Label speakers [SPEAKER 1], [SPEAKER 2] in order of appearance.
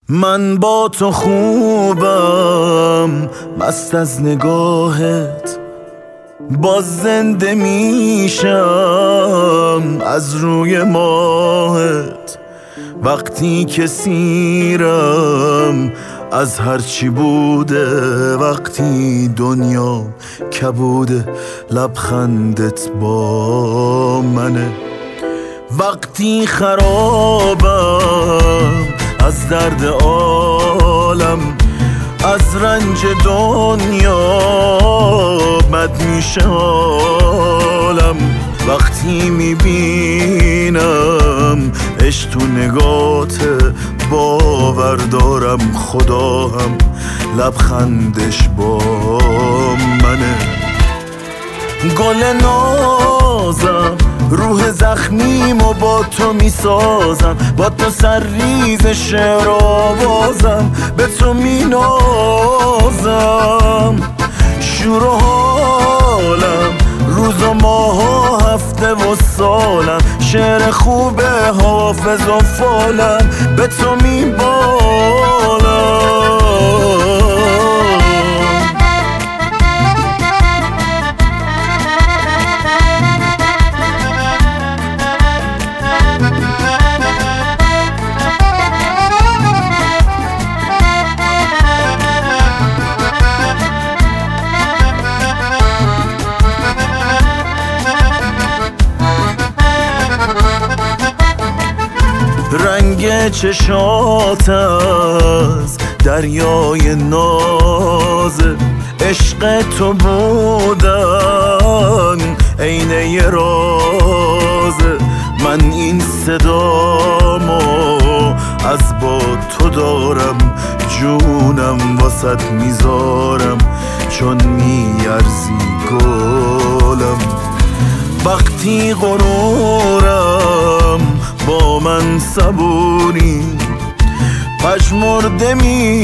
[SPEAKER 1] من با تو خوبم، مست از نگاهت، باز زنده میشم از روی ماهت. وقتی که سیرم از هرچی بوده، وقتی دنیا کبوده، لبخندت با منه. وقتی خرابم از درد عالم، از رنج دنیا بد میشه حالم. وقتی میبینم عشق تو نگات، باور دارم خدا هم لبخندش با منه. گل نازم روح زخمیمو با تو میسازم، با تو سرریز شعر آوازم، به تو مینازم. شور و حالم روز و ماه و هفته و سالم، شعر خوب حافظ و فالم، به تو میبالم. رنگ چشات از دریای نازه، عشق تو بودن عینه ی رازه. من این صدامو از با تو دارم، جونم واسط میذارم چون میارزی گلم. وقتی غرورم با من صبوری، پژمرده